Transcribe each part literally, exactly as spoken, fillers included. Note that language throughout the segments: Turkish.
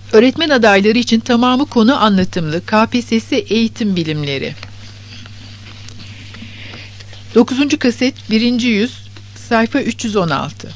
Öğretmen adayları için tamamı konu anlatımlı K P S S Eğitim Bilimleri. dokuzuncu kaset birinci yüz sayfa üç yüz on altı.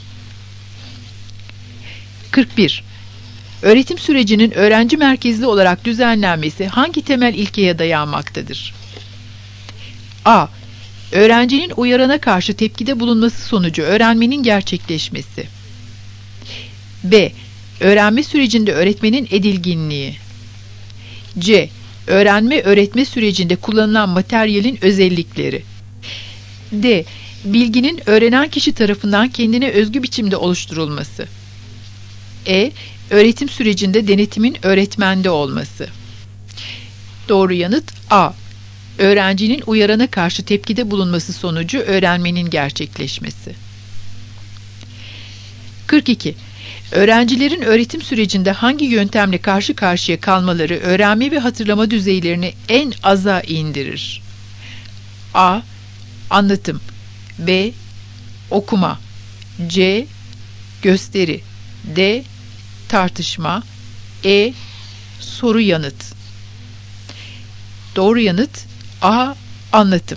kırk bir. Öğretim sürecinin öğrenci merkezli olarak düzenlenmesi hangi temel ilkeye dayanmaktadır? A. Öğrencinin uyarana karşı tepkide bulunması sonucu öğrenmenin gerçekleşmesi. B. Öğrenme sürecinde öğretmenin edilginliği. C. Öğrenme öğretme sürecinde kullanılan materyalin özellikleri. D. Bilginin öğrenen kişi tarafından kendine özgü biçimde oluşturulması. E. Öğretim sürecinde denetimin öğretmende olması. Doğru yanıt A. Öğrencinin uyarana karşı tepkide bulunması sonucu öğrenmenin gerçekleşmesi. kırk iki. Öğrencilerin öğretim sürecinde hangi yöntemle karşı karşıya kalmaları öğrenme ve hatırlama düzeylerini en aza indirir? A. Anlatım. B. Okuma. C. Gösteri. D. Tartışma. E. Soru yanıt. Doğru yanıt A. Anlatım.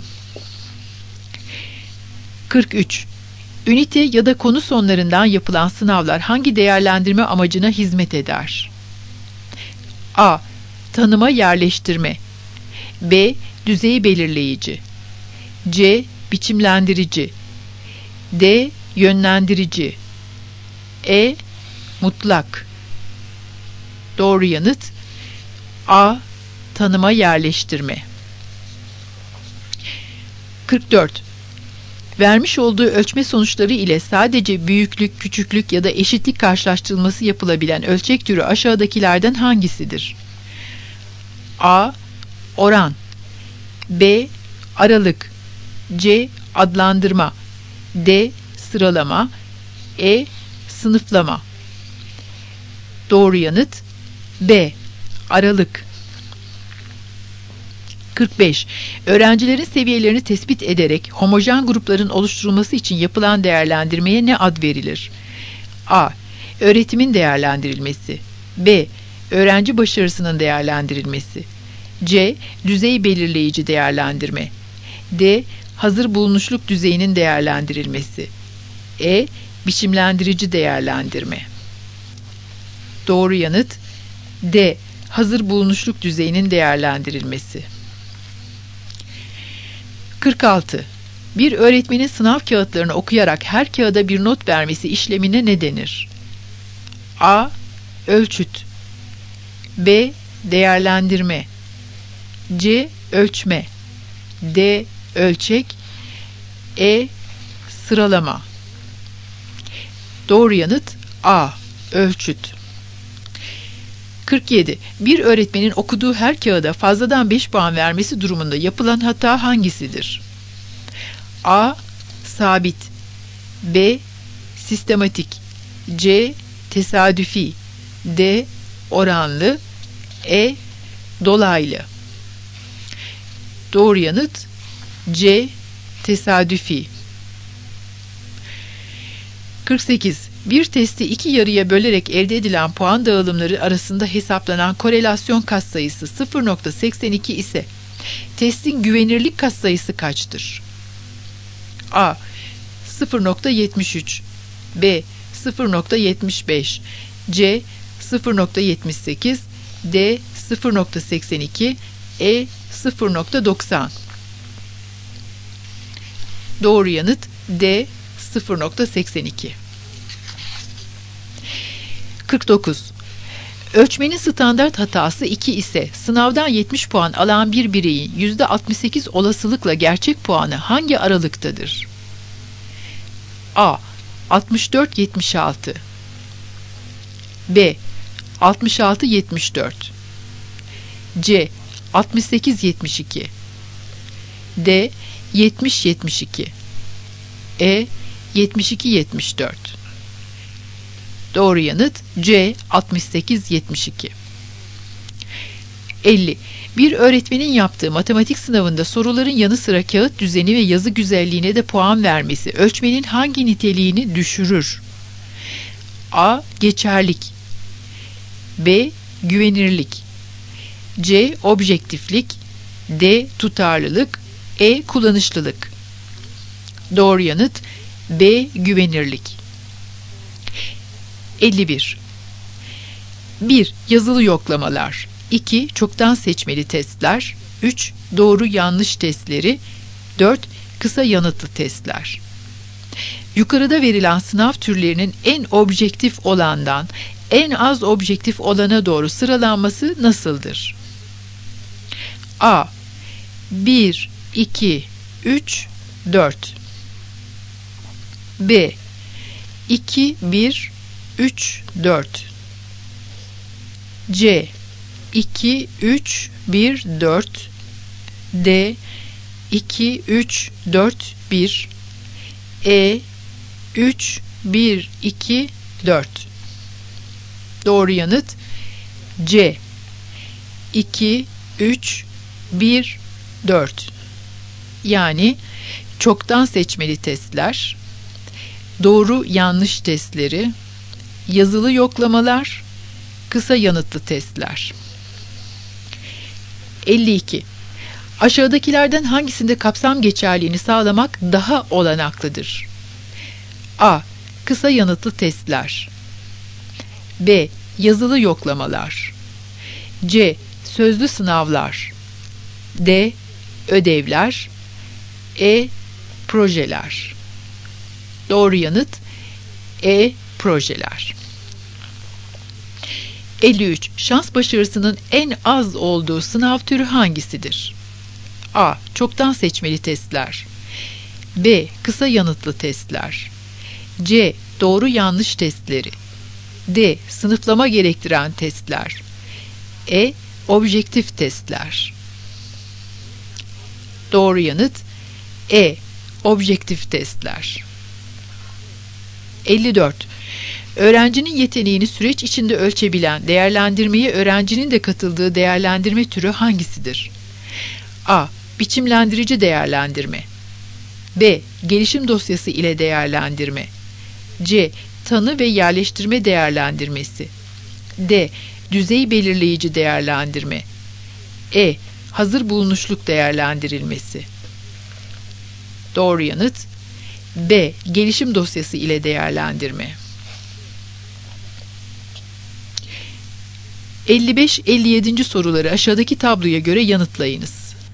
kırk üç. Ünite ya da konu sonlarından yapılan sınavlar hangi değerlendirme amacına hizmet eder? A. Tanıma yerleştirme. B. Düzey belirleyici. C. Biçimlendirici. D. Yönlendirici. E. Mutlak. Doğru yanıt A. Tanıma yerleştirme. kırk dört. Vermiş olduğu ölçme sonuçları ile sadece büyüklük, küçüklük ya da eşitlik karşılaştırılması yapılabilen ölçek türü aşağıdakilerden hangisidir? A. Oran. B. Aralık. C. Adlandırma. D. Sıralama. E. Sınıflama. Doğru yanıt B. Aralık. kırk beş. Öğrencilerin seviyelerini tespit ederek homojen grupların oluşturulması için yapılan değerlendirmeye ne ad verilir? A. Öğretimin değerlendirilmesi. B. Öğrenci başarısının değerlendirilmesi. C. Düzey belirleyici değerlendirme. D. Hazır bulunuşluk düzeyinin değerlendirilmesi. E. Biçimlendirici değerlendirme. Doğru yanıt D. Hazır bulunuşluk düzeyinin değerlendirilmesi. kırk altı. Bir öğretmenin sınav kağıtlarını okuyarak her kağıda bir not vermesi işlemine ne denir? A. Ölçüt. B. Değerlendirme. C. Ölçme. D. Ölçek. E. Sıralama. Doğru yanıt A. Ölçüt. kırk yedi. Bir öğretmenin okuduğu her kağıda fazladan beş puan vermesi durumunda yapılan hata hangisidir? A. Sabit. B. Sistematik. C. Tesadüfi. D. Oranlı. E. Dolaylı. Doğru yanıt C. Tesadüfi. kırk sekiz. Bir testi iki yarıya bölerek elde edilen puan dağılımları arasında hesaplanan korelasyon katsayısı sıfır nokta seksen iki ise testin güvenirlik katsayısı kaçtır? A. sıfır nokta yetmiş üç. B. sıfır nokta yetmiş beş. C. sıfır nokta yetmiş sekiz. D. sıfır nokta seksen iki. E. sıfır nokta doksan. Doğru yanıt D. sıfır nokta seksen iki. kırk dokuz. Ölçmenin standart hatası iki ise sınavdan yetmiş puan alan bir bireyin yüzde altmış sekiz olasılıkla gerçek puanı hangi aralıktadır? A. altmış dört yetmiş altı. B. altmış altı yetmiş dört. C. altmış sekiz yetmiş iki. D. yetmiş yetmiş iki. E. yetmiş iki yetmiş dört. Doğru yanıt C. altmış sekiz yetmiş iki. elli. Bir öğretmenin yaptığı matematik sınavında soruların yanı sıra kağıt düzeni ve yazı güzelliğine de puan vermesi ölçmenin hangi niteliğini düşürür? A. Geçerlik. B. güvenirlik, C. objektiflik, D. tutarlılık, E. kullanışlılık. Doğru yanıt B. güvenirlik. elli bir. bir. Yazılı yoklamalar. iki. Çoktan seçmeli testler. üç. Doğru yanlış testleri. dört. Kısa yanıtlı testler. Yukarıda verilen sınav türlerinin en objektif olandan en az objektif olana doğru sıralanması nasıldır? A. bir, iki, üç, dört. B. iki, bir, üç, dört. C. iki, üç, bir, dört. D. iki, üç, dört, bir. E. üç, bir, iki, dört. Doğru yanıt C. iki, üç, bir, dört. Yani çoktan seçmeli testler, doğru yanlış testleri, yazılı yoklamalar, kısa yanıtlı testler. elli iki. Aşağıdakilerden hangisinde kapsam geçerliğini sağlamak daha olanaklıdır? A. Kısa yanıtlı testler. B. Yazılı yoklamalar. C. Sözlü sınavlar. D. Ödevler. E. Projeler. Doğru yanıt E. Projeler. elli üç. Şans başarısının en az olduğu sınav türü hangisidir? A. Çoktan seçmeli testler. B. Kısa yanıtlı testler. C. Doğru yanlış testleri. D. Sınıflama gerektiren testler. E. Objektif testler. Doğru yanıt E. Objektif testler. elli dört. Öğrencinin yeteneğini süreç içinde ölçebilen değerlendirmeye öğrencinin de katıldığı değerlendirme türü hangisidir? A. Biçimlendirici değerlendirme. B. Gelişim dosyası ile değerlendirme. C. Tanı ve yerleştirme değerlendirmesi. D. Düzey belirleyici değerlendirme. E. Hazır bulunuşluk değerlendirilmesi. Doğru yanıt B. Gelişim dosyası ile değerlendirme. elli beş elli yedi. soruları aşağıdaki tabloya göre yanıtlayınız.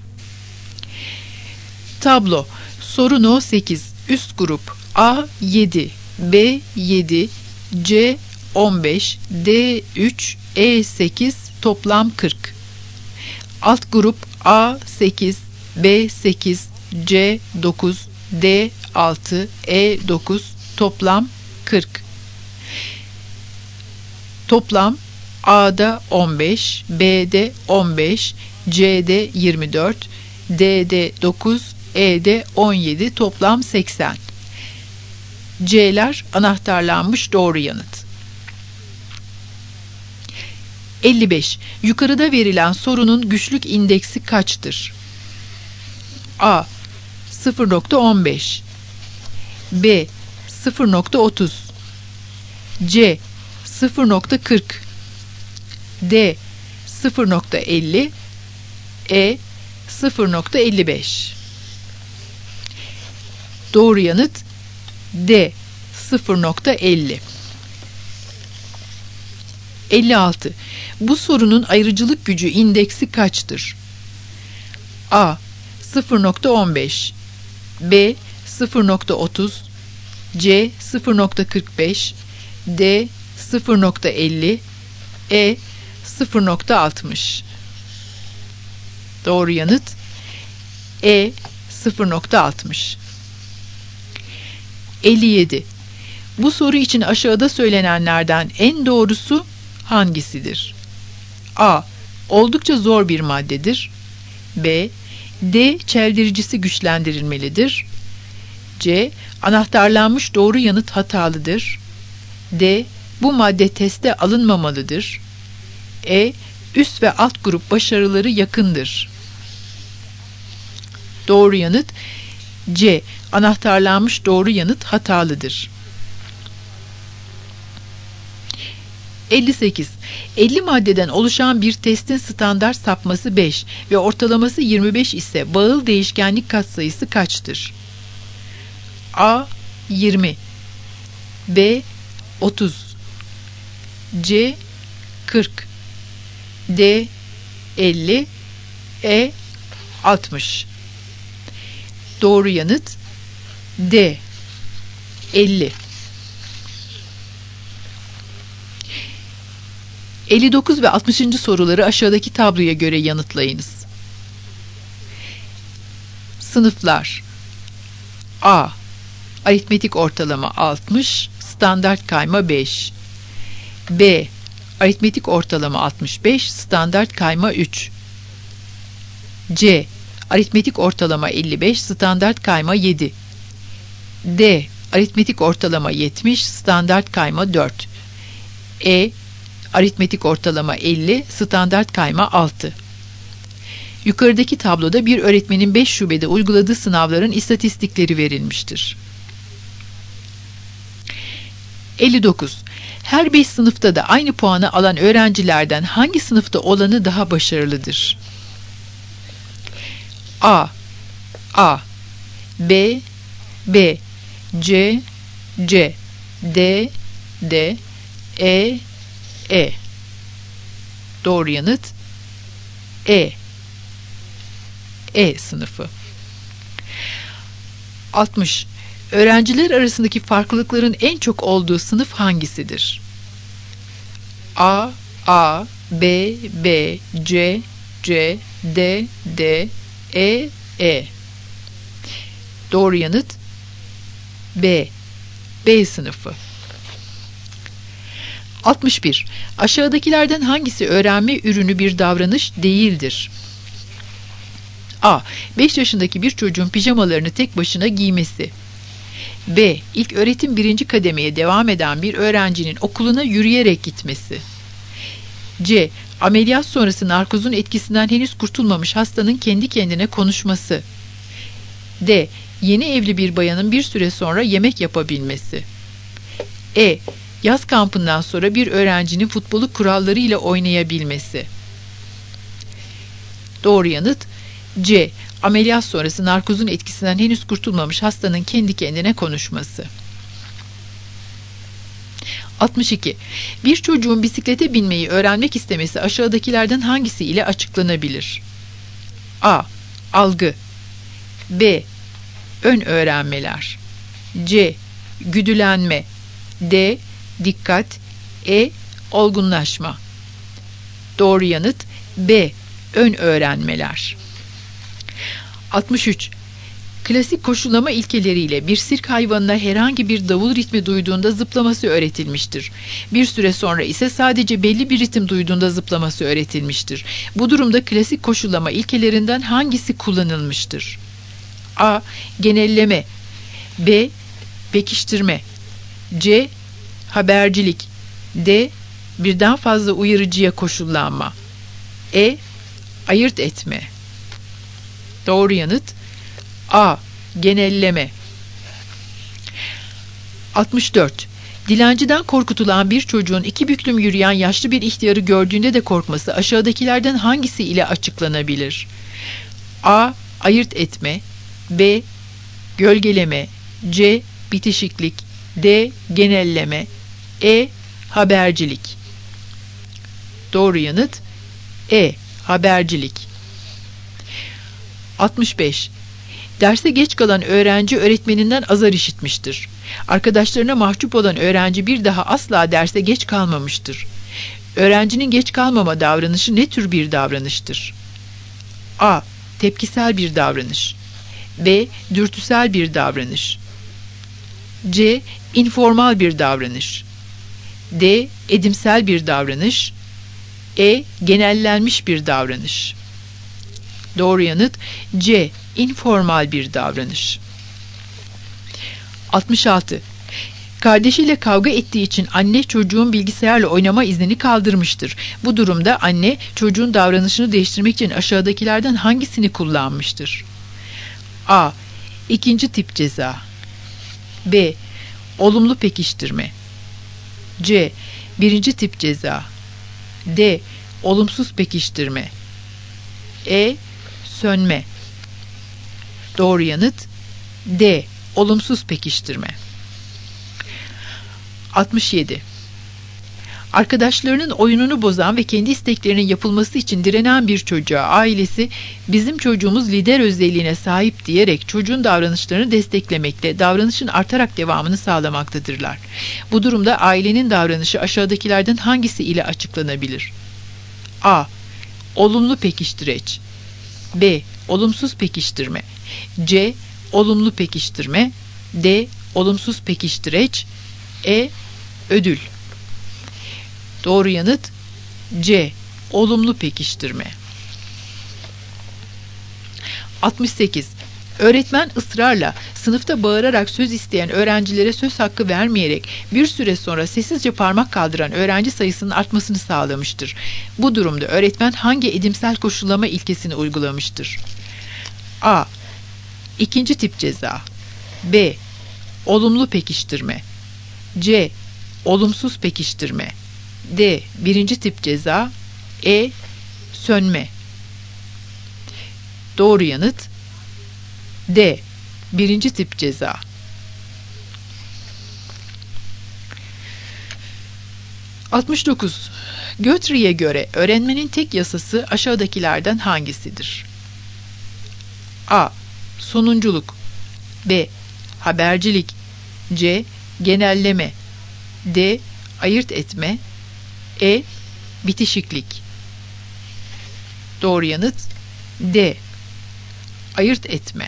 Tablo. Soru no sekiz. Üst grup A yedi, B yedi, C on beş, D üç, E sekiz, toplam kırk. Alt grup A sekiz, B sekiz, C dokuz, D altı, E dokuz, toplam kırk. Toplam A'da on beş, B'de on beş, C'de yirmi dört, D'de dokuz, E'de on yedi, toplam seksen. C'ler anahtarlanmış doğru yanıt. elli beş. Yukarıda verilen sorunun güçlük indeksi kaçtır? A. sıfır nokta on beş, B. sıfır nokta otuz, C. sıfır nokta kırk, D. sıfır nokta elli, E. sıfır nokta elli beş. Doğru yanıt D. sıfır nokta elli. elli altı. Bu sorunun ayrıcılık gücü indeksi kaçtır? A. sıfır nokta on beş, B. sıfır nokta otuz, C. sıfır nokta kırk beş, D. sıfır nokta elli, E. sıfır nokta altmış. Doğru yanıt E. sıfır nokta altmış. elli yedi. Bu soru için aşağıda söylenenlerden en doğrusu hangisidir? A. Oldukça zor bir maddedir. B. D. Çeldiricisi güçlendirilmelidir. C. Anahtarlanmış doğru yanıt hatalıdır. D. Bu madde teste alınmamalıdır. E. Üst ve alt grup başarıları yakındır. Doğru yanıt C. Anahtarlanmış doğru yanıt hatalıdır. elli sekiz. elli maddeden oluşan bir testin standart sapması beş ve ortalaması yirmi beş ise bağıl değişkenlik katsayısı kaçtır? A. yirmi, B. otuz, C. kırk, D. elli, E. altmış. Doğru yanıt D. elli. elli dokuz ve altmışıncı soruları aşağıdaki tabloya göre yanıtlayınız. Sınıflar: A. Aritmetik ortalama altmış, standart kayma beş. B. Aritmetik ortalama altmış beş, standart kayma üç. C. Aritmetik ortalama elli beş, standart kayma yedi. D. Aritmetik ortalama yetmiş, standart kayma dört. E. Aritmetik ortalama elli, standart kayma altı. Yukarıdaki tabloda bir öğretmenin beş şubede uyguladığı sınavların istatistikleri verilmiştir. elli dokuz. Her beş sınıfta da aynı puanı alan öğrencilerden hangi sınıfta olanı daha başarılıdır? A. A. B. B. C. C. D. D. E. E. Doğru yanıt E. E sınıfı. altmış. Öğrenciler arasındaki farklılıkların en çok olduğu sınıf hangisidir? A. A. B. B. C. C. D. D. E. E. Doğru yanıt B. B sınıfı. altmış bir. Aşağıdakilerden hangisi öğrenme ürünü bir davranış değildir? A. beş yaşındaki bir çocuğun pijamalarını tek başına giymesi. B. İlk öğretim birinci kademeye devam eden bir öğrencinin okuluna yürüyerek gitmesi. C. Ameliyat sonrası narkozun etkisinden henüz kurtulmamış hastanın kendi kendine konuşması. D. Yeni evli bir bayanın bir süre sonra yemek yapabilmesi. E. Yaz kampından sonra bir öğrencinin futbolu kurallarıyla oynayabilmesi. Doğru yanıt C. Ameliyat sonrası narkozun etkisinden henüz kurtulmamış hastanın kendi kendine konuşması. altmış iki. Bir çocuğun bisiklete binmeyi öğrenmek istemesi aşağıdakilerden hangisi ile açıklanabilir? A. Algı. B. Ön öğrenmeler. C. Güdülenme. D. Dikkat. E. Olgunlaşma. Doğru yanıt B. Ön öğrenmeler. altmış üç. Klasik koşullama ilkeleriyle bir sirk hayvanına herhangi bir davul ritmi duyduğunda zıplaması öğretilmiştir. Bir süre sonra ise sadece belli bir ritim duyduğunda zıplaması öğretilmiştir. Bu durumda klasik koşullama ilkelerinden hangisi kullanılmıştır? A. Genelleme. B. Pekiştirme. C. Habercilik. D. Birden fazla uyarıcıya koşullanma. E. Ayırt etme. Doğru yanıt A. Genelleme. altmış dört. Dilenciden korkutulan bir çocuğun iki büklüm yürüyen yaşlı bir ihtiyarı gördüğünde de korkması aşağıdakilerden hangisi ile açıklanabilir? A. Ayırt etme. B. Gölgeleme. C. Bitişiklik. D. Genelleme. E. Habercilik. Doğru yanıt E. Habercilik. altmış beş. Derse geç kalan öğrenci öğretmeninden azar işitmiştir. Arkadaşlarına mahcup olan öğrenci bir daha asla derse geç kalmamıştır. Öğrencinin geç kalmama davranışı ne tür bir davranıştır? A. Tepkisel bir davranış. B. Dürtüsel bir davranış. C. İnformal bir davranış. D. Edimsel bir davranış. E. Genellenmiş bir davranış. Doğru yanıt C. İnformal bir davranış. altmış altı. Kardeşiyle kavga ettiği için anne çocuğun bilgisayarla oynama iznini kaldırmıştır. Bu durumda anne çocuğun davranışını değiştirmek için aşağıdakilerden hangisini kullanmıştır? A. İkinci tip ceza. B. Olumlu pekiştirme. C. birinci tip ceza. D. Olumsuz pekiştirme. E. Sönme. Doğru yanıt D. Olumsuz pekiştirme. altmış yedi. Arkadaşlarının oyununu bozan ve kendi isteklerinin yapılması için direnen bir çocuğa ailesi bizim çocuğumuz lider özelliğine sahip diyerek çocuğun davranışlarını desteklemekte, davranışın artarak devamını sağlamaktadırlar. Bu durumda ailenin davranışı aşağıdakilerden hangisi ile açıklanabilir? A. Olumlu pekiştireç. B. Olumsuz pekiştirme. C. Olumlu pekiştirme. D. Olumsuz pekiştireç. E. Ödül. Doğru yanıt C. Olumlu pekiştirme. altmış sekiz. Öğretmen ısrarla sınıfta bağırarak söz isteyen öğrencilere söz hakkı vermeyerek bir süre sonra sessizce parmak kaldıran öğrenci sayısının artmasını sağlamıştır. Bu durumda öğretmen hangi edimsel koşullama ilkesini uygulamıştır? A. İkinci tip ceza. B. Olumlu pekiştirme. C. Olumsuz pekiştirme. D. Birinci tip ceza. E. Sönme. Doğru yanıt D. Birinci tip ceza. altmış dokuz. Guthrie'ye göre öğrenmenin tek yasası aşağıdakilerden hangisidir? A. Sonunculuk. B. Habercilik. C. Genelleme. D. Ayırt etme. E. Bitişiklik. Doğru yanıt D. Ayırt etme.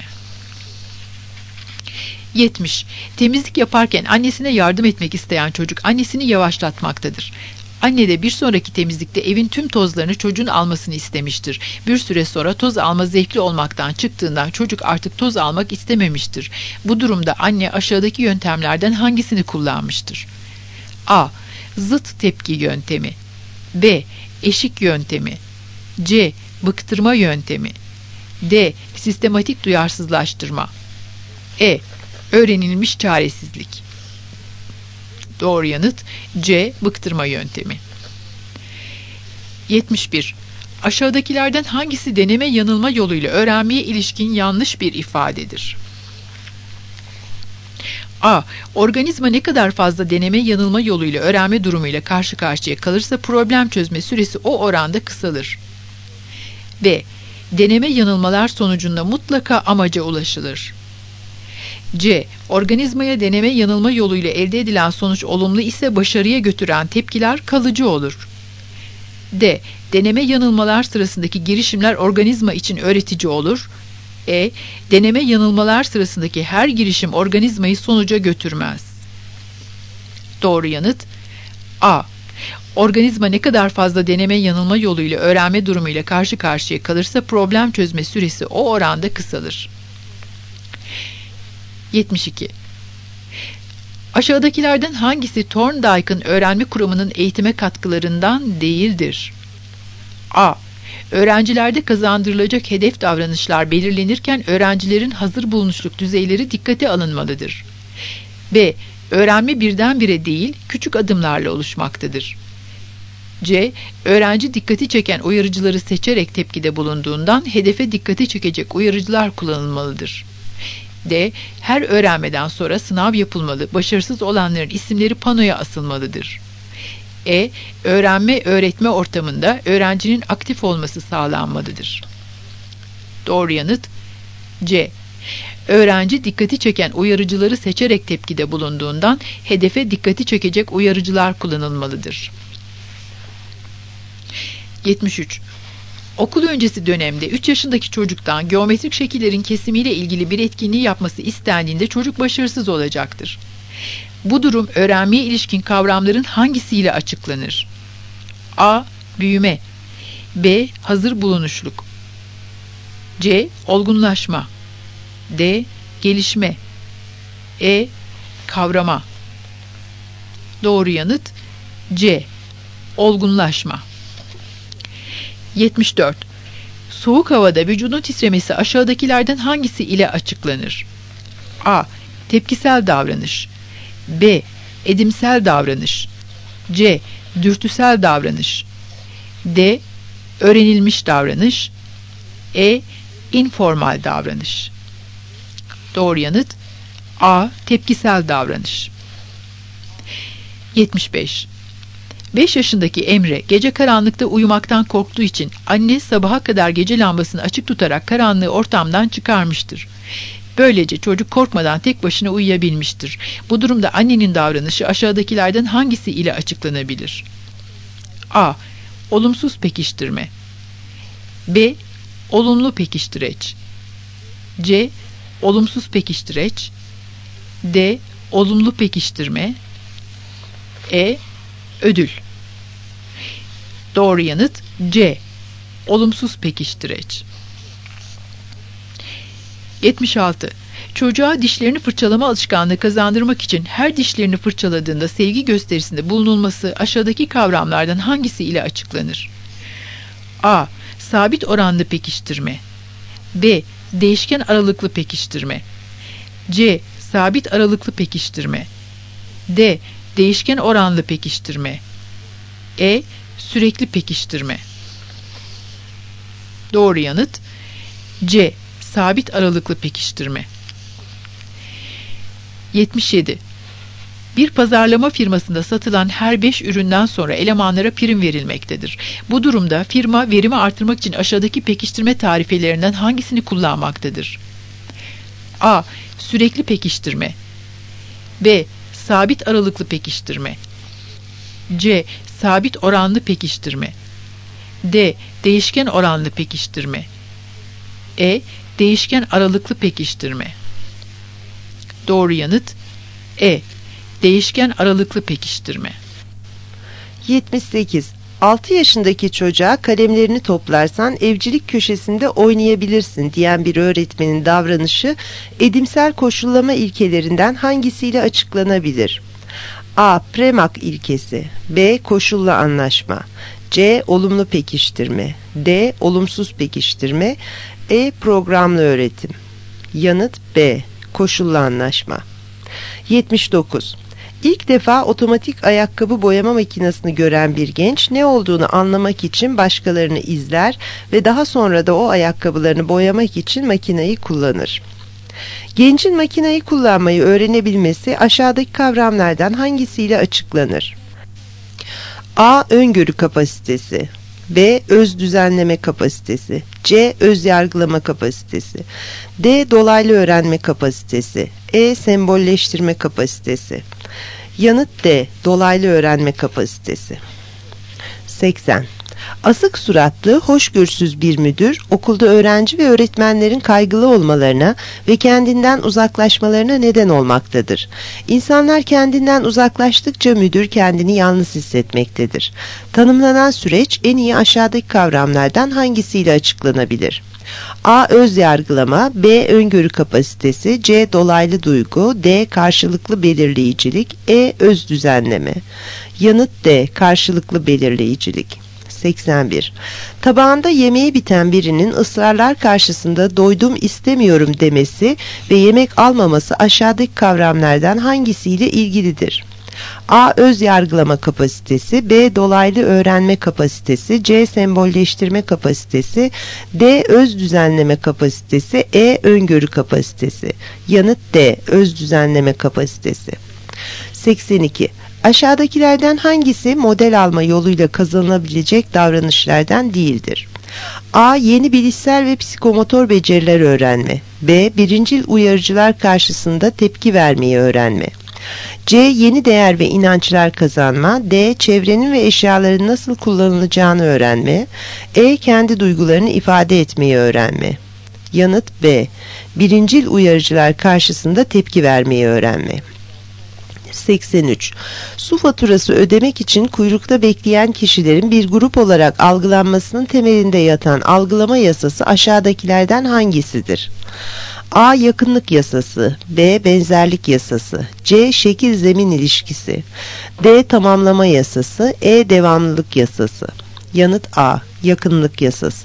yetmiş. Temizlik yaparken annesine yardım etmek isteyen çocuk annesini yavaşlatmaktadır. Anne de bir sonraki temizlikte evin tüm tozlarını çocuğun almasını istemiştir. Bir süre sonra toz alma zevkli olmaktan çıktığından çocuk artık toz almak istememiştir. Bu durumda anne aşağıdaki yöntemlerden hangisini kullanmıştır? A. Zıt tepki yöntemi. B. Eşik yöntemi. C. Bıktırma yöntemi. D. Sistematik duyarsızlaştırma. E. Öğrenilmiş çaresizlik. Doğru yanıt C. Bıktırma yöntemi. yetmiş bir. Aşağıdakilerden hangisi deneme yanılma yoluyla öğrenmeye ilişkin yanlış bir ifadedir? A. Organizma ne kadar fazla deneme yanılma yoluyla öğrenme durumuyla karşı karşıya kalırsa problem çözme süresi o oranda kısalır. B. Deneme yanılmalar sonucunda mutlaka amaca ulaşılır. C. Organizmaya deneme yanılma yoluyla elde edilen sonuç olumlu ise başarıya götüren tepkiler kalıcı olur. D. Deneme yanılmalar sırasındaki girişimler organizma için öğretici olur. E. Deneme yanılmalar sırasındaki her girişim organizmayı sonuca götürmez. Doğru yanıt A. Organizma ne kadar fazla deneme yanılma yoluyla öğrenme durumuyla karşı karşıya kalırsa problem çözme süresi o oranda kısalır. yetmiş iki. Aşağıdakilerden hangisi Thorndike'ın öğrenme kuramının eğitime katkılarından değildir? A. Öğrencilerde kazandırılacak hedef davranışlar belirlenirken öğrencilerin hazır bulunuşluk düzeyleri dikkate alınmalıdır. B. Öğrenme birdenbire değil, küçük adımlarla oluşmaktadır. C. Öğrenci dikkati çeken uyarıcıları seçerek tepkide bulunduğundan hedefe dikkati çekecek uyarıcılar kullanılmalıdır. D. Her öğrenmeden sonra sınav yapılmalı, başarısız olanların isimleri panoya asılmalıdır. E. Öğrenme öğretme ortamında öğrencinin aktif olması sağlanmalıdır. Doğru yanıt C. Öğrenci dikkati çeken uyarıcıları seçerek tepkide bulunduğundan hedefe dikkati çekecek uyarıcılar kullanılmalıdır. yetmiş üç. Okul öncesi dönemde üç yaşındaki çocuktan geometrik şekillerin kesimiyle ilgili bir etkinliği yapması istendiğinde çocuk başarısız olacaktır. Bu durum öğrenmeye ilişkin kavramların hangisiyle açıklanır? A. Büyüme. B. Hazır bulunuşluk. C. Olgunlaşma. D. Gelişme. E. Kavrama. Doğru yanıt C. Olgunlaşma. yetmiş dört. Soğuk havada vücudun titremesi aşağıdakilerden hangisi ile açıklanır? A. Tepkisel davranış. B. Edimsel davranış. C. dürtüsel davranış, D. öğrenilmiş davranış, E. informal davranış. Doğru yanıt A. Tepkisel davranış. yetmiş beş. beş yaşındaki Emre gece karanlıkta uyumaktan korktuğu için anne sabaha kadar gece lambasını açık tutarak karanlığı ortamdan çıkarmıştır. Böylece çocuk korkmadan tek başına uyuyabilmiştir. Bu durumda annenin davranışı aşağıdakilerden hangisi ile açıklanabilir? A. Olumsuz pekiştirme, B. Olumlu pekiştireç, C. Olumsuz pekiştireç, D. Olumlu pekiştirme, E. Ödül. Doğru yanıt C. Olumsuz pekiştireç. yetmiş altı. Çocuğa dişlerini fırçalama alışkanlığı kazandırmak için her dişlerini fırçaladığında sevgi gösterisinde bulunulması aşağıdaki kavramlardan hangisi ile açıklanır? A. Sabit oranlı pekiştirme, B. Değişken aralıklı pekiştirme, C. Sabit aralıklı pekiştirme, D. Değişken oranlı pekiştirme, E. Sürekli pekiştirme. Doğru yanıt C. Sabit aralıklı pekiştirme. yetmiş yedi. Bir pazarlama firmasında satılan her beş üründen sonra elemanlara prim verilmektedir. Bu durumda firma verimi artırmak için aşağıdaki pekiştirme tarifelerinden hangisini kullanmaktadır? A. Sürekli pekiştirme, B. Sabit aralıklı pekiştirme, C. Sabit oranlı pekiştirme, D. Değişken oranlı pekiştirme, E. Değişken aralıklı pekiştirme. Doğru yanıt E. Değişken aralıklı pekiştirme. yetmiş sekiz. altı yaşındaki çocuğa kalemlerini toplarsan evcilik köşesinde oynayabilirsin diyen bir öğretmenin davranışı edimsel koşullama ilkelerinden hangisiyle açıklanabilir? A. Premak ilkesi, B. Koşullu anlaşma, C. Olumlu pekiştirme, D. Olumsuz pekiştirme, E. Programlı öğretim. Yanıt B. Koşullu anlaşma. yetmiş dokuz. İlk defa otomatik ayakkabı boyama makinesini gören bir genç ne olduğunu anlamak için başkalarını izler ve daha sonra da o ayakkabılarını boyamak için makineyi kullanır. Gencin makineyi kullanmayı öğrenebilmesi aşağıdaki kavramlardan hangisiyle açıklanır? A. Öngörü kapasitesi, B. Öz düzenleme kapasitesi, C. Öz yargılama kapasitesi, D. Dolaylı öğrenme kapasitesi, E. Sembolleştirme kapasitesi. Yanıt D. Dolaylı öğrenme kapasitesi. seksen. Asık suratlı, hoşgörüsüz bir müdür, okulda öğrenci ve öğretmenlerin kaygılı olmalarına ve kendinden uzaklaşmalarına neden olmaktadır. İnsanlar kendinden uzaklaştıkça müdür kendini yalnız hissetmektedir. Tanımlanan süreç en iyi aşağıdaki kavramlardan hangisiyle açıklanabilir? A. Öz yargılama, B. Öngörü kapasitesi, C. Dolaylı duygu, D. Karşılıklı belirleyicilik, E. Öz düzenleme. Yanıt D. Karşılıklı belirleyicilik. seksen bir. Tabağında yemeği biten birinin ısrarlar karşısında doydum istemiyorum demesi ve yemek almaması aşağıdaki kavramlardan hangisiyle ilgilidir? A. Öz yargılama kapasitesi, B. Dolaylı öğrenme kapasitesi, C. Sembolleştirme kapasitesi, D. Öz düzenleme kapasitesi, E. Öngörü kapasitesi. Yanıt D. Öz düzenleme kapasitesi. seksen iki. Aşağıdakilerden hangisi model alma yoluyla kazanılabilecek davranışlardan değildir? A. Yeni bilişsel ve psikomotor beceriler öğrenme, B. Birincil uyarıcılar karşısında tepki vermeyi öğrenme, C. Yeni değer ve inançlar kazanma, D. Çevrenin ve eşyaların nasıl kullanılacağını öğrenme, E. Kendi duygularını ifade etmeyi öğrenme. Yanıt B. Birincil uyarıcılar karşısında tepki vermeyi öğrenme. seksen üç. Su faturası ödemek için kuyrukta bekleyen kişilerin bir grup olarak algılanmasının temelinde yatan algılama yasası aşağıdakilerden hangisidir? A. Yakınlık yasası, B. Benzerlik yasası, C. Şekil zemin ilişkisi, D. Tamamlama yasası, E. Devamlılık yasası. Yanıt A. Yakınlık yasası.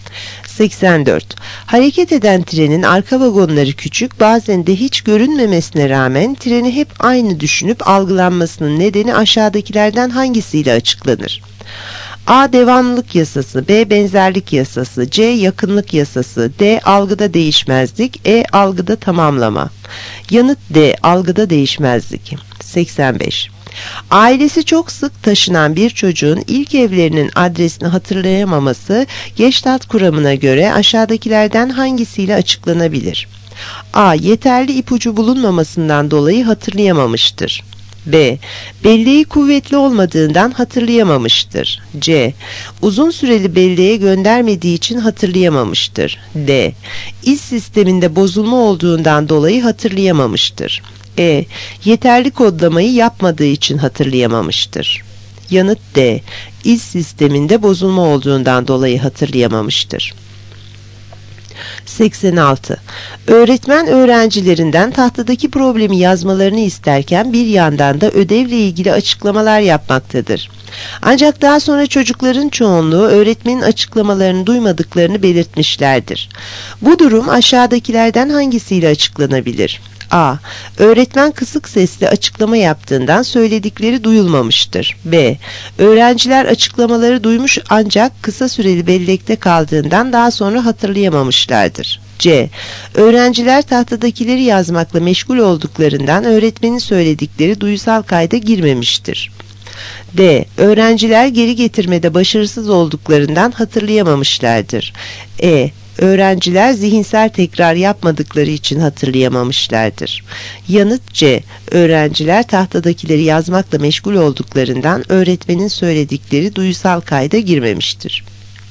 seksen dört. Hareket eden trenin arka vagonları küçük, bazen de hiç görünmemesine rağmen treni hep aynı düşünüp algılanmasının nedeni aşağıdakilerden hangisiyle açıklanır? A. Devamlılık yasası, B. Benzerlik yasası, C. Yakınlık yasası, D. Algıda değişmezlik, E. Algıda tamamlama. Yanıt D. Algıda değişmezlik. seksen beş. Ailesi çok sık taşınan bir çocuğun ilk evlerinin adresini hatırlayamaması Gestalt kuramına göre aşağıdakilerden hangisiyle açıklanabilir? A. Yeterli ipucu bulunmamasından dolayı hatırlayamamıştır. B. Belleği kuvvetli olmadığından hatırlayamamıştır. C. Uzun süreli belleğe göndermediği için hatırlayamamıştır. D. İz sisteminde bozulma olduğundan dolayı hatırlayamamıştır. E. Yeterli kodlamayı yapmadığı için hatırlayamamıştır. Yanıt D. İz sisteminde bozulma olduğundan dolayı hatırlayamamıştır. seksen altı. Öğretmen öğrencilerinden tahtadaki problemi yazmalarını isterken bir yandan da ödevle ilgili açıklamalar yapmaktadır. Ancak daha sonra çocukların çoğunluğu öğretmenin açıklamalarını duymadıklarını belirtmişlerdir. Bu durum aşağıdakilerden hangisiyle açıklanabilir? A. Öğretmen kısık sesle açıklama yaptığından söyledikleri duyulmamıştır. B. Öğrenciler açıklamaları duymuş ancak kısa süreli bellekte kaldığından daha sonra hatırlayamamışlardır. C. Öğrenciler tahtadakileri yazmakla meşgul olduklarından öğretmenin söyledikleri duysal kayda girmemiştir. D. Öğrenciler geri getirmede başarısız olduklarından hatırlayamamışlardır. E. Öğrenciler zihinsel tekrar yapmadıkları için hatırlayamamışlardır. Yanıt C. Öğrenciler tahtadakileri yazmakla meşgul olduklarından öğretmenin söyledikleri duysal kayda girmemiştir.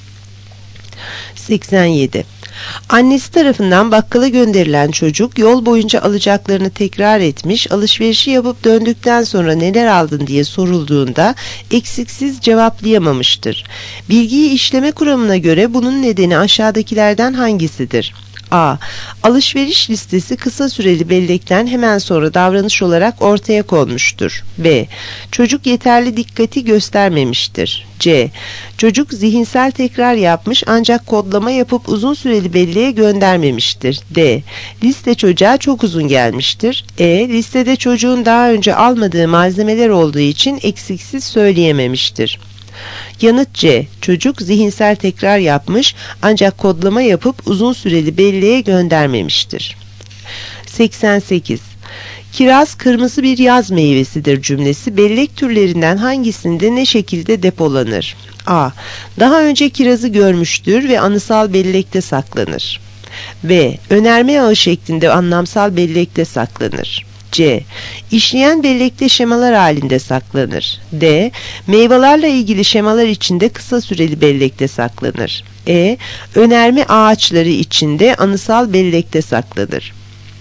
seksen yedi. Annesi tarafından bakkala gönderilen çocuk yol boyunca alacaklarını tekrar etmiş, alışverişi yapıp döndükten sonra neler aldın diye sorulduğunda eksiksiz cevaplayamamıştır. Bilgiyi işleme kuramına göre bunun nedeni aşağıdakilerden hangisidir? A. Alışveriş listesi kısa süreli bellekten hemen sonra davranış olarak ortaya konmuştur. B. Çocuk yeterli dikkati göstermemiştir. C. Çocuk zihinsel tekrar yapmış ancak kodlama yapıp uzun süreli belleğe göndermemiştir. D. Liste çocuğa çok uzun gelmiştir. E. Listede çocuğun daha önce almadığı malzemeler olduğu için eksiksiz söyleyememiştir. Yanıt C. Çocuk zihinsel tekrar yapmış ancak kodlama yapıp uzun süreli belleğe göndermemiştir. seksen sekiz. Kiraz kırmızı bir yaz meyvesidir cümlesi bellek türlerinden hangisinde ne şekilde depolanır? A. Daha önce kirazı görmüştür ve anısal bellekte saklanır. B. Önerme ağı şeklinde anlamsal bellekte saklanır. C. İşleyen bellekte şemalar halinde saklanır. D. Meyvelerle ilgili şemalar içinde kısa süreli bellekte saklanır. E. Önerme ağaçları içinde anısal bellekte saklanır.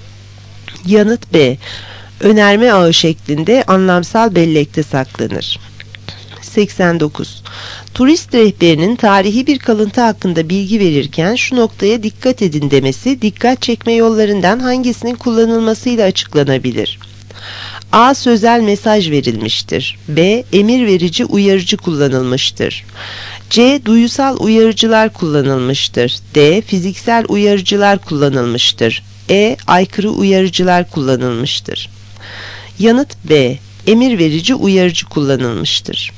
Yanıt B. Önerme ağı şeklinde anlamsal bellekte saklanır. seksen dokuz. Turist rehberinin tarihi bir kalıntı hakkında bilgi verirken şu noktaya dikkat edin demesi dikkat çekme yollarından hangisinin kullanılmasıyla açıklanabilir? A. Sözel mesaj verilmiştir. B. Emir verici uyarıcı kullanılmıştır. C. Duyusal uyarıcılar kullanılmıştır. D. Fiziksel uyarıcılar kullanılmıştır. E. Aykırı uyarıcılar kullanılmıştır. Yanıt B. Emir verici uyarıcı kullanılmıştır.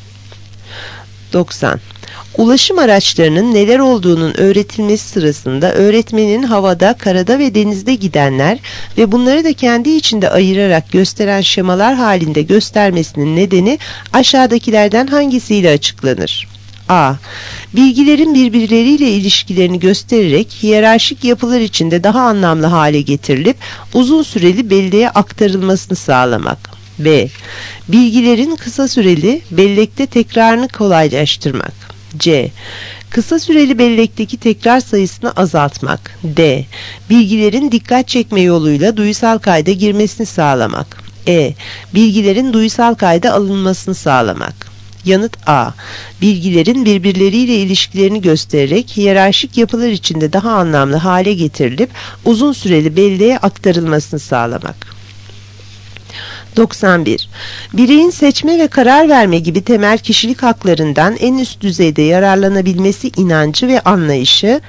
doksan. Ulaşım araçlarının neler olduğunun öğretilmesi sırasında öğretmenin havada, karada ve denizde gidenler ve bunları da kendi içinde ayırarak gösteren şemalar halinde göstermesinin nedeni aşağıdakilerden hangisiyle açıklanır? A. Bilgilerin birbirleriyle ilişkilerini göstererek hiyerarşik yapılar içinde daha anlamlı hale getirilip uzun süreli belleğe aktarılmasını sağlamak. B. Bilgilerin kısa süreli bellekte tekrarını kolaylaştırmak. C. Kısa süreli bellekteki tekrar sayısını azaltmak. D. Bilgilerin dikkat çekme yoluyla duysal kayda girmesini sağlamak. E. Bilgilerin duysal kayda alınmasını sağlamak. Yanıt A. Bilgilerin birbirleriyle ilişkilerini göstererek hiyerarşik yapılar içinde daha anlamlı hale getirilip uzun süreli belleğe aktarılmasını sağlamak. doksan bir. Bireyin seçme ve karar verme gibi temel kişilik haklarından en üst düzeyde yararlanabilmesi inancı ve anlayışı,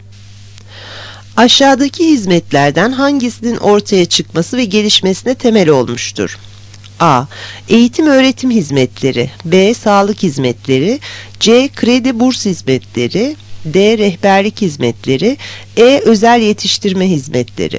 aşağıdaki hizmetlerden hangisinin ortaya çıkması ve gelişmesine temel olmuştur? A. Eğitim öğretim hizmetleri, B. Sağlık hizmetleri, C. Kredi burs hizmetleri, D. Rehberlik hizmetleri, E. Özel yetiştirme hizmetleri.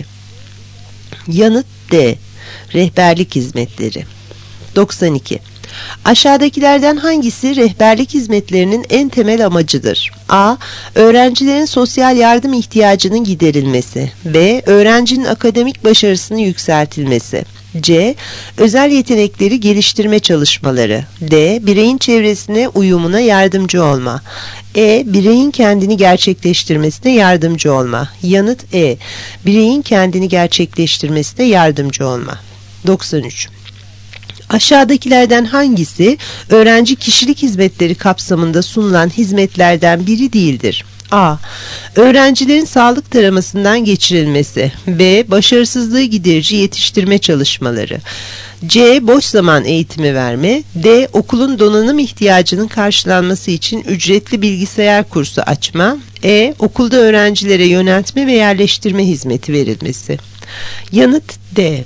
Yanıt D. Rehberlik hizmetleri. doksan iki. Aşağıdakilerden hangisi rehberlik hizmetlerinin en temel amacıdır? A. Öğrencilerin sosyal yardım ihtiyacının giderilmesi. B. Öğrencinin akademik başarısını yükseltilmesi. C. Özel yetenekleri geliştirme çalışmaları. D. Bireyin çevresine uyumuna yardımcı olma. E. Bireyin kendini gerçekleştirmesine yardımcı olma. Yanıt E. Bireyin kendini gerçekleştirmesine yardımcı olma. doksan üç. Aşağıdakilerden hangisi öğrenci kişilik hizmetleri kapsamında sunulan hizmetlerden biri değildir? A. Öğrencilerin sağlık taramasından geçirilmesi. B. Başarısızlığı giderici yetiştirme çalışmaları. C. Boş zaman eğitimi verme. D. Okulun donanım ihtiyacının karşılanması için ücretli bilgisayar kursu açma. E. Okulda öğrencilere yöneltme ve yerleştirme hizmeti verilmesi. Yanıt D.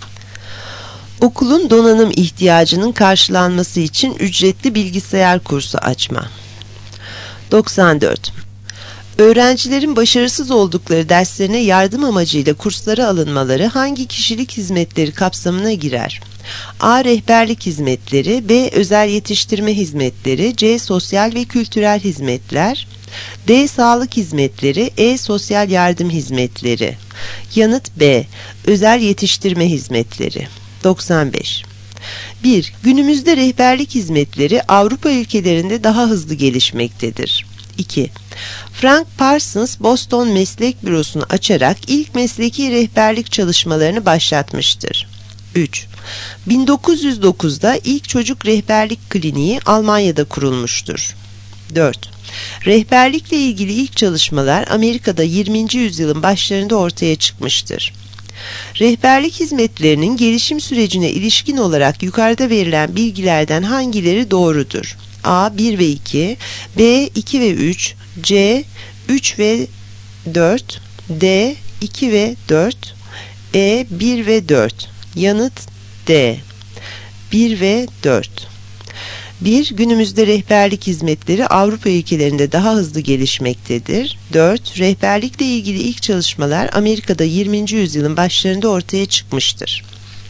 Okulun donanım ihtiyacının karşılanması için ücretli bilgisayar kursu açma. doksan dört. Öğrencilerin başarısız oldukları derslerine yardım amacıyla kurslara alınmaları hangi kişilik hizmetleri kapsamına girer? A. Rehberlik hizmetleri, B. Özel yetiştirme hizmetleri, C. Sosyal ve kültürel hizmetler, D. Sağlık hizmetleri, E. Sosyal yardım hizmetleri. Yanıt B. Özel yetiştirme hizmetleri. doksan beş. bir. Günümüzde rehberlik hizmetleri Avrupa ülkelerinde daha hızlı gelişmektedir. iki. Frank Parsons, Boston Meslek Bürosu'nu açarak ilk mesleki rehberlik çalışmalarını başlatmıştır. üç. bin dokuz yüz dokuzda ilk çocuk rehberlik kliniği Almanya'da kurulmuştur. dört. Rehberlikle ilgili ilk çalışmalar Amerika'da yirminci yüzyılın başlarında ortaya çıkmıştır. Rehberlik hizmetlerinin gelişim sürecine ilişkin olarak yukarıda verilen bilgilerden hangileri doğrudur? A. bir ve iki, B. iki ve üç, C. üç ve dört, D. iki ve dört, E. bir ve dört. Yanıt D. bir ve dört. bir. Günümüzde rehberlik hizmetleri Avrupa ülkelerinde daha hızlı gelişmektedir. dört. Rehberlikle ilgili ilk çalışmalar Amerika'da yirminci yüzyılın başlarında ortaya çıkmıştır.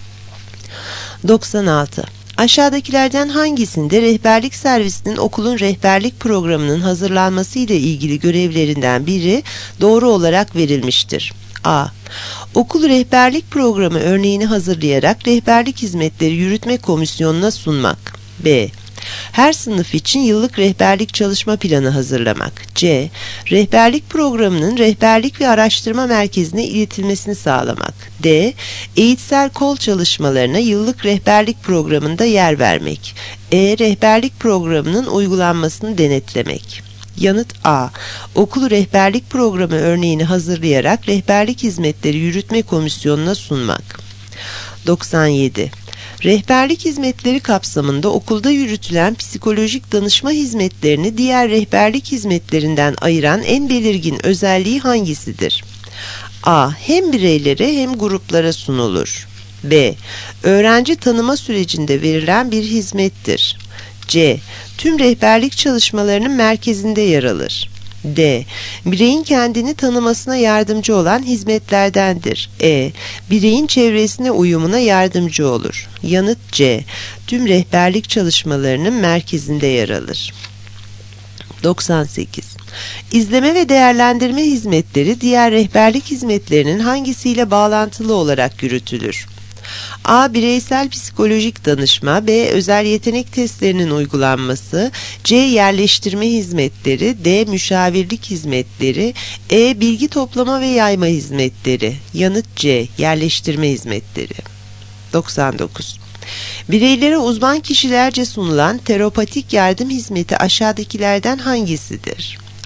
doksan altı. Aşağıdakilerden hangisinde rehberlik servisinin okulun rehberlik programının hazırlanması ile ilgili görevlerinden biri doğru olarak verilmiştir? A. Okul rehberlik programı örneğini hazırlayarak rehberlik hizmetleri yürütme komisyonuna sunmak. B. Her sınıf için yıllık rehberlik çalışma planı hazırlamak. C. Rehberlik programının rehberlik ve araştırma merkezine iletilmesini sağlamak. D. Eğitsel kol çalışmalarına yıllık rehberlik programında yer vermek. E. Rehberlik programının uygulanmasını denetlemek. Yanıt A. Okul rehberlik programı örneğini hazırlayarak rehberlik hizmetleri yürütme komisyonuna sunmak. doksan yedi. Rehberlik hizmetleri kapsamında okulda yürütülen psikolojik danışma hizmetlerini diğer rehberlik hizmetlerinden ayıran en belirgin özelliği hangisidir? A. Hem bireylere hem gruplara sunulur. B. Öğrenci tanıma sürecinde verilen bir hizmettir. C. Tüm rehberlik çalışmalarının merkezinde yer alır. D. Bireyin kendini tanımasına yardımcı olan hizmetlerdendir. E. Bireyin çevresine uyumuna yardımcı olur. Yanıt C. Tüm rehberlik çalışmalarının merkezinde yer alır. doksan sekiz. İzleme ve değerlendirme hizmetleri diğer rehberlik hizmetlerinin hangisiyle bağlantılı olarak yürütülür? A. Bireysel psikolojik danışma, B. Özel yetenek testlerinin uygulanması, C. Yerleştirme hizmetleri, D. Müşavirlik hizmetleri, E. Bilgi toplama ve yayma hizmetleri. Yanıt C. Yerleştirme hizmetleri. doksan dokuz. Bireylere uzman kişilerce sunulan terapatik yardım hizmeti aşağıdakilerden hangisidir?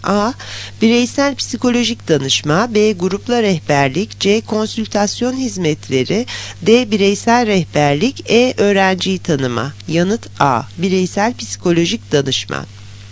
A. Bireysel psikolojik danışma, B. Grupla rehberlik, C. Konsültasyon hizmetleri, D. Bireysel rehberlik, E. Öğrenciyi tanıma. Yanıt A. Bireysel psikolojik danışma.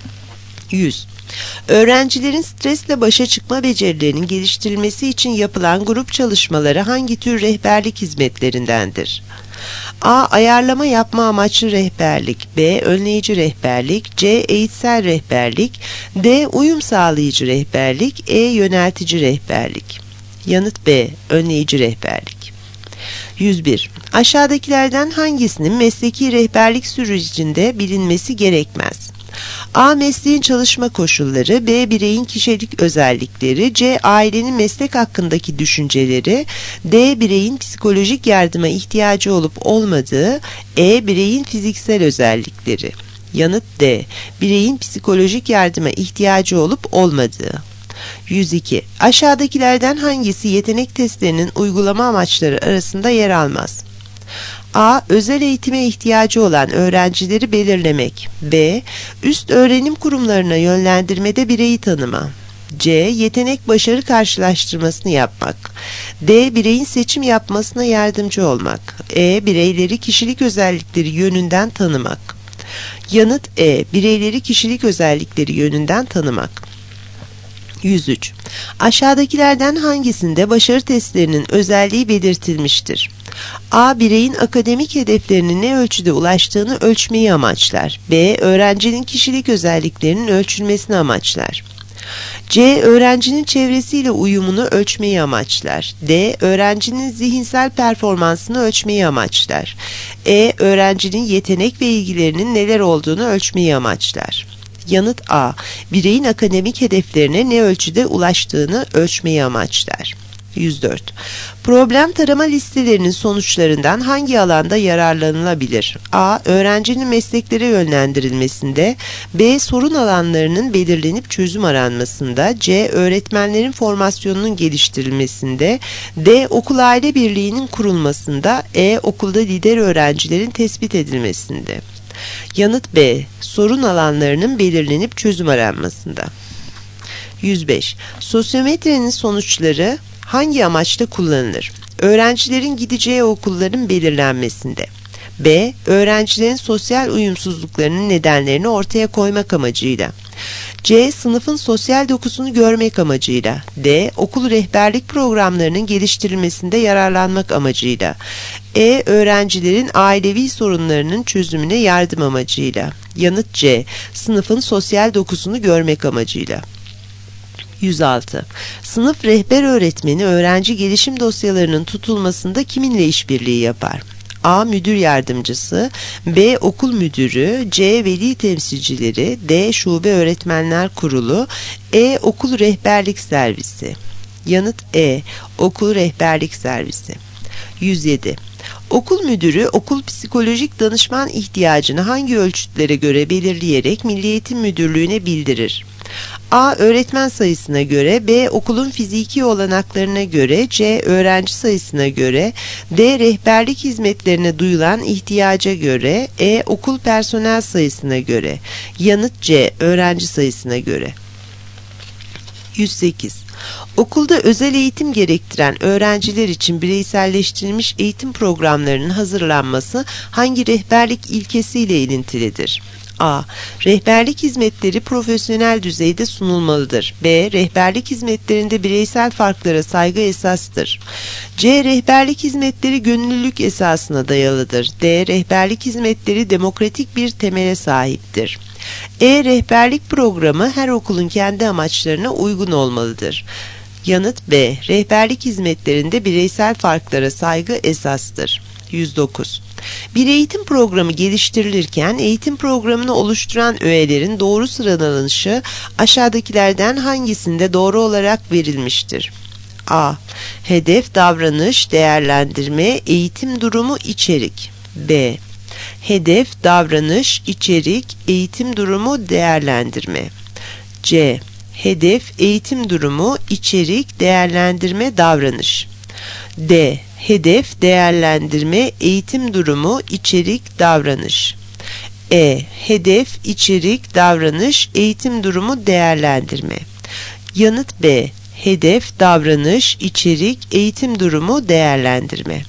yüz. Öğrencilerin stresle başa çıkma becerilerinin geliştirilmesi için yapılan grup çalışmaları hangi tür rehberlik hizmetlerindendir? A. Ayarlama yapma amaçlı rehberlik, B. Önleyici rehberlik, C. Eğitsel rehberlik, D. Uyum sağlayıcı rehberlik, E. Yöneltici rehberlik. Yanıt B. Önleyici rehberlik. yüz bir. Aşağıdakilerden hangisinin mesleki rehberlik sürecinde bilinmesi gerekmez? A. Mesleğin çalışma koşulları, B. Bireyin kişilik özellikleri, C. Ailenin meslek hakkındaki düşünceleri, D. Bireyin psikolojik yardıma ihtiyacı olup olmadığı, E. Bireyin fiziksel özellikleri. Yanıt D. Bireyin psikolojik yardıma ihtiyacı olup olmadığı. yüz iki. Aşağıdakilerden hangisi yetenek testlerinin uygulama amaçları arasında yer almaz? A. Özel eğitime ihtiyacı olan öğrencileri belirlemek. B. Üst öğrenim kurumlarına yönlendirmede bireyi tanıma. C. Yetenek başarı karşılaştırmasını yapmak. D. Bireyin seçim yapmasına yardımcı olmak. E. Bireyleri kişilik özellikleri yönünden tanımak. Yanıt E. Bireyleri kişilik özellikleri yönünden tanımak. yüz üç. Aşağıdakilerden hangisinde başarı testlerinin özelliği belirtilmiştir? A. Bireyin akademik hedeflerine ne ölçüde ulaştığını ölçmeyi amaçlar. B. Öğrencinin kişilik özelliklerinin ölçülmesini amaçlar. C. Öğrencinin çevresiyle uyumunu ölçmeyi amaçlar. D. Öğrencinin zihinsel performansını ölçmeyi amaçlar. E. Öğrencinin yetenek ve ilgilerinin neler olduğunu ölçmeyi amaçlar. Yanıt A. Bireyin akademik hedeflerine ne ölçüde ulaştığını ölçmeyi amaçlar. yüz dört. Problem tarama listelerinin sonuçlarından hangi alanda yararlanılabilir? A. Öğrencinin mesleklere yönlendirilmesinde, B. Sorun alanlarının belirlenip çözüm aranmasında, C. Öğretmenlerin formasyonunun geliştirilmesinde, D. Okul aile birliğinin kurulmasında, E. Okulda lider öğrencilerin tespit edilmesinde. Yanıt B. Sorun alanlarının belirlenip çözüm aranmasında. yüz beş. Sosyometrenin sonuçları hangi amaçla kullanılır? Öğrencilerin gideceği okulların belirlenmesinde. B. Öğrencilerin sosyal uyumsuzluklarının nedenlerini ortaya koymak amacıyla. C. Sınıfın sosyal dokusunu görmek amacıyla. D. Okul rehberlik programlarının geliştirilmesinde yararlanmak amacıyla. E. Öğrencilerin ailevi sorunlarının çözümüne yardım amacıyla. Yanıt C. Sınıfın sosyal dokusunu görmek amacıyla. yüz altı. Sınıf rehber öğretmeni öğrenci gelişim dosyalarının tutulmasında kiminle işbirliği yapar? A. Müdür yardımcısı, B. Okul müdürü, C. Veli temsilcileri, D. Şube öğretmenler kurulu, E. Okul rehberlik servisi. Yanıt E. Okul rehberlik servisi. yüz yedi. Okul müdürü okul psikolojik danışman ihtiyacını hangi ölçütlere göre belirleyerek Milli Eğitim Müdürlüğü'ne bildirir? A. Öğretmen sayısına göre, B. Okulun fiziki olanaklarına göre, C. Öğrenci sayısına göre, D. Rehberlik hizmetlerine duyulan ihtiyaca göre, E. Okul personel sayısına göre. Yanıt C. Öğrenci sayısına göre. yüz sekiz. Okulda özel eğitim gerektiren öğrenciler için bireyselleştirilmiş eğitim programlarının hazırlanması hangi rehberlik ilkesiyle ilintilidir? A. Rehberlik hizmetleri profesyonel düzeyde sunulmalıdır. B. Rehberlik hizmetlerinde bireysel farklara saygı esastır. C. Rehberlik hizmetleri gönüllülük esasına dayalıdır. D. Rehberlik hizmetleri demokratik bir temele sahiptir. E. Rehberlik programı her okulun kendi amaçlarına uygun olmalıdır. Yanıt B. Rehberlik hizmetlerinde bireysel farklara saygı esastır. yüz dokuz. Bir eğitim programı geliştirilirken eğitim programını oluşturan öğelerin doğru sıralanışı aşağıdakilerden hangisinde doğru olarak verilmiştir? A. Hedef, davranış, değerlendirme, eğitim durumu, içerik. B. Hedef, davranış, içerik, eğitim durumu, değerlendirme. C. Hedef, eğitim durumu, içerik, değerlendirme, davranış. D. Hedef, değerlendirme, eğitim durumu, içerik, davranış. E. Hedef, içerik, davranış, eğitim durumu, değerlendirme. Yanıt B. Hedef, davranış, içerik, eğitim durumu, değerlendirme.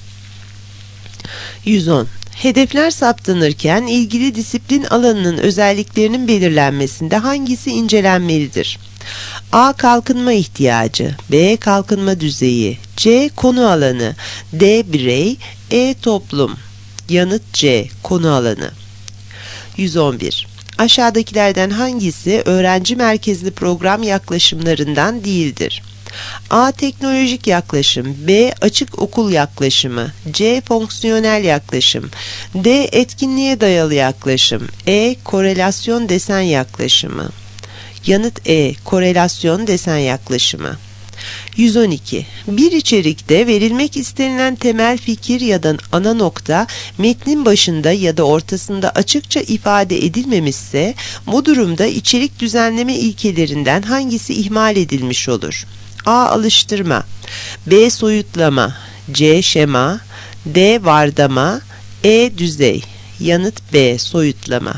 yüz on. Hedefler saptanırken ilgili disiplin alanının özelliklerinin belirlenmesinde hangisi incelenmelidir? A. Kalkınma ihtiyacı, B. Kalkınma düzeyi, C. Konu alanı, D. Birey, E. Toplum. Yanıt C. Konu alanı. yüz on bir. Aşağıdakilerden hangisi öğrenci merkezli program yaklaşımlarından değildir? A. Teknolojik yaklaşım, B. Açık okul yaklaşımı, C. Fonksiyonel yaklaşım, D. Etkinliğe dayalı yaklaşım, E. Korelasyon desen yaklaşımı. Yanıt E. Korelasyon desen yaklaşımı. yüz on iki. Bir içerikte verilmek istenilen temel fikir ya da ana nokta metnin başında ya da ortasında açıkça ifade edilmemişse bu durumda içerik düzenleme ilkelerinden hangisi ihmal edilmiş olur? A. Alıştırma, B. Soyutlama, C. Şema, D. Vardama, E. Düzey. Yanıt B. Soyutlama.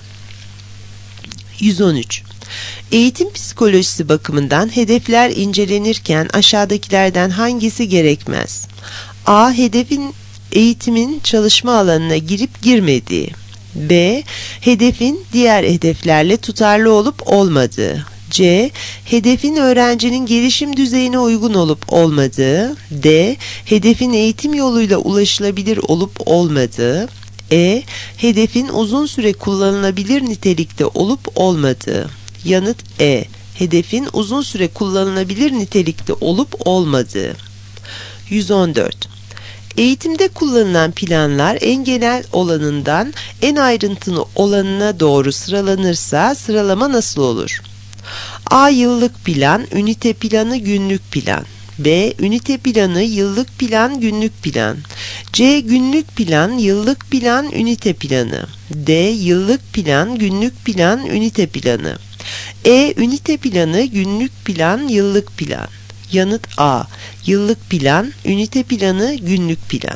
yüz on üç. Eğitim psikolojisi bakımından hedefler incelenirken aşağıdakilerden hangisi gerekmez? A. Hedefin eğitimin çalışma alanına girip girmediği, B. Hedefin diğer hedeflerle tutarlı olup olmadığı, C. Hedefin öğrencinin gelişim düzeyine uygun olup olmadığı, D. Hedefin eğitim yoluyla ulaşılabilir olup olmadığı, E. Hedefin uzun süre kullanılabilir nitelikte olup olmadığı. Yanıt E. Hedefin uzun süre kullanılabilir nitelikte olup olmadığı. yüz on dört. Eğitimde kullanılan planlar en genel olanından en ayrıntılı olanına doğru sıralanırsa sıralama nasıl olur? A. Yıllık plan, ünite planı, günlük plan. B. Ünite planı, yıllık plan, günlük plan. C. Günlük plan, yıllık plan, ünite planı. D. Yıllık plan, günlük plan, ünite planı. E. Ünite planı, günlük plan, yıllık plan. Yanıt A. Yıllık plan, ünite planı, günlük plan.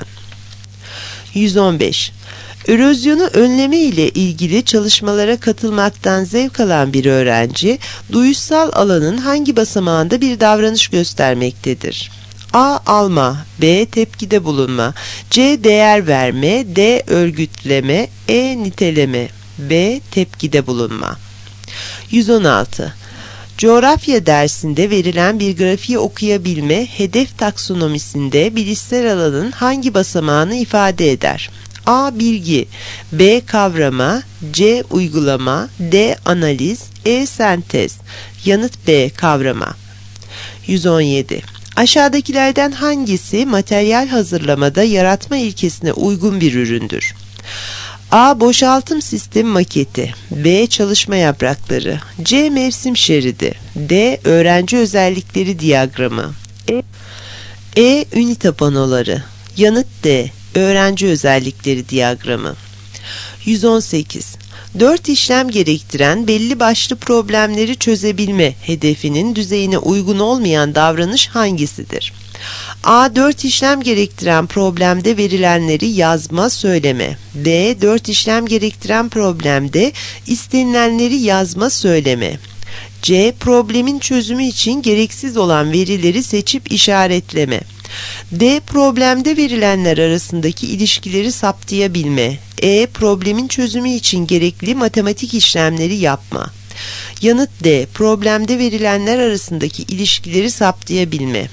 yüz on beş. Erozyonu önleme ile ilgili çalışmalara katılmaktan zevk alan bir öğrenci, duyuşsal alanın hangi basamağında bir davranış göstermektedir? A. Alma, B. Tepkide bulunma, C. Değer verme, D. Örgütleme, E. Niteleme, B. Tepkide bulunma. yüz on altı. Coğrafya dersinde verilen bir grafiği okuyabilme, hedef taksonomisinde bilişsel alanın hangi basamağını ifade eder? A. Bilgi, B. Kavrama, C. Uygulama, D. Analiz, E. Sentez. Yanıt B. Kavrama. yüz on yedi. Aşağıdakilerden hangisi materyal hazırlamada yaratma ilkesine uygun bir üründür? A. Boşaltım sistemi maketi, B. Çalışma yaprakları, C. Mevsim şeridi, D. Öğrenci özellikleri diyagramı, E. E. Ünite panoları. Yanıt D. Öğrenci özellikleri diyagramı. yüz on sekiz. Dört işlem gerektiren belli başlı problemleri çözebilme hedefinin düzeyine uygun olmayan davranış hangisidir? A. Dört işlem gerektiren problemde verilenleri yazma, söyleme. B. Dört işlem gerektiren problemde istenilenleri yazma, söyleme. C. Problemin çözümü için gereksiz olan verileri seçip işaretleme. D. Problemde verilenler arasındaki ilişkileri saptayabilme. E. Problemin çözümü için gerekli matematik işlemleri yapma. Yanıt D. Problemde verilenler arasındaki ilişkileri saptayabilme.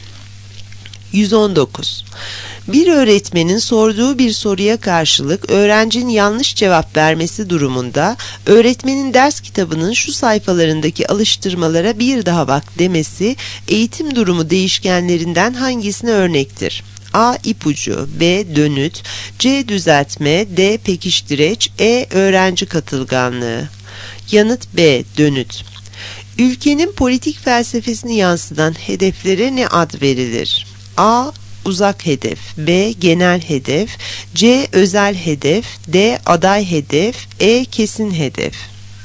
yüz on dokuz. Bir öğretmenin sorduğu bir soruya karşılık öğrencinin yanlış cevap vermesi durumunda öğretmenin ders kitabının şu sayfalarındaki alıştırmalara bir daha bak demesi eğitim durumu değişkenlerinden hangisine örnektir? A. İpucu, B. Dönüt, C. Düzeltme, D. Pekiştireç, E. Öğrenci katılganlığı. Yanıt B. Dönüt. Ülkenin politik felsefesini yansıtan hedeflere ne ad verilir? A. Uzak hedef, B. Genel hedef, C. Özel hedef, D. Aday hedef, E. Kesin hedef.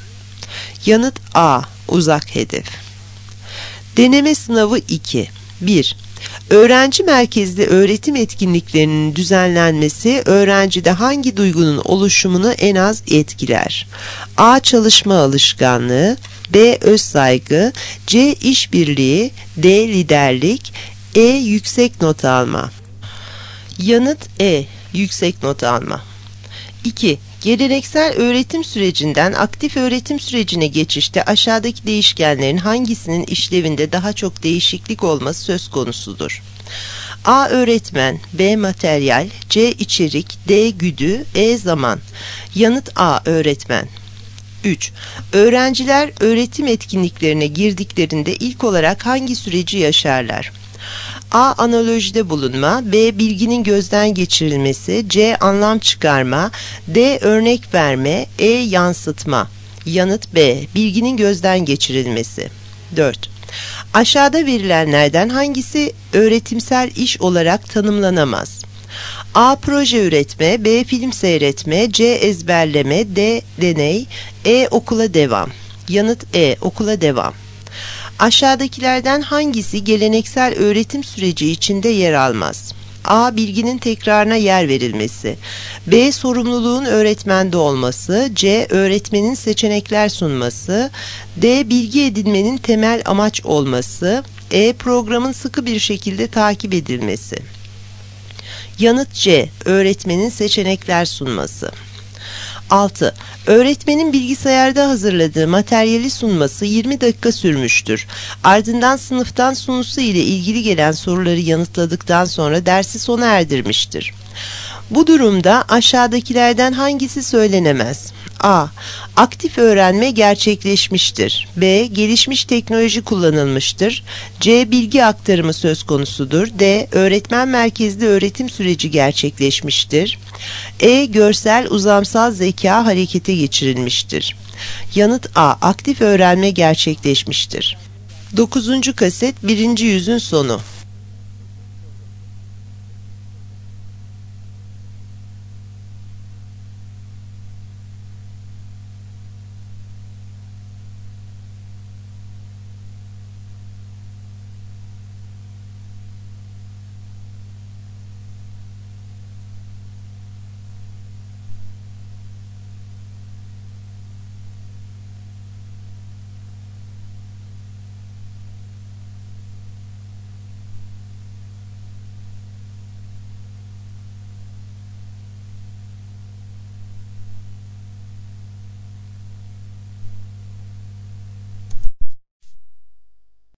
Yanıt A. Uzak hedef. Deneme sınavı iki. bir. Öğrenci merkezli öğretim etkinliklerinin düzenlenmesi öğrencide hangi duygunun oluşumunu en az etkiler? A. Çalışma alışkanlığı, B. Özsaygı, C. İşbirliği, D. Liderlik, E. Yüksek not alma. Yanıt E. Yüksek not alma. iki. Geleneksel öğretim sürecinden aktif öğretim sürecine geçişte aşağıdaki değişkenlerin hangisinin işlevinde daha çok değişiklik olması söz konusudur? A. Öğretmen, B. Materyal, C. İçerik, D. Güdü, E. Zaman. Yanıt A. Öğretmen. üç. Öğrenciler öğretim etkinliklerine girdiklerinde ilk olarak hangi süreci yaşarlar? A. Analojide bulunma, B. Bilginin gözden geçirilmesi, C. Anlam çıkarma, D. Örnek verme, E. Yansıtma. Yanıt B. Bilginin gözden geçirilmesi. dört. Aşağıda verilenlerden hangisi öğretimsel iş olarak tanımlanamaz? A. Proje üretme, B. Film seyretme, C. Ezberleme, D. Deney, E. Okula devam. Yanıt E. Okula devam. Aşağıdakilerden hangisi geleneksel öğretim süreci içinde yer almaz? A. Bilginin tekrarına yer verilmesi, B. Sorumluluğun öğretmende olması, C. Öğretmenin seçenekler sunması, D. Bilgi edinmenin temel amaç olması, E. Programın sıkı bir şekilde takip edilmesi. Yanıt C. Öğretmenin seçenekler sunması. altı. Öğretmenin bilgisayarda hazırladığı materyali sunması yirmi dakika sürmüştür. Ardından sınıftan sunusu ile ilgili gelen soruları yanıtladıktan sonra dersi sona erdirmiştir. Bu durumda aşağıdakilerden hangisi söylenemez? A. Aktif öğrenme gerçekleşmiştir. B. Gelişmiş teknoloji kullanılmıştır. C. Bilgi aktarımı söz konusudur. D. Öğretmen merkezli öğretim süreci gerçekleşmiştir. E. Görsel uzamsal zeka harekete geçirilmiştir. Yanıt A. Aktif öğrenme gerçekleşmiştir. dokuzuncu kaset birinci yüzün sonu.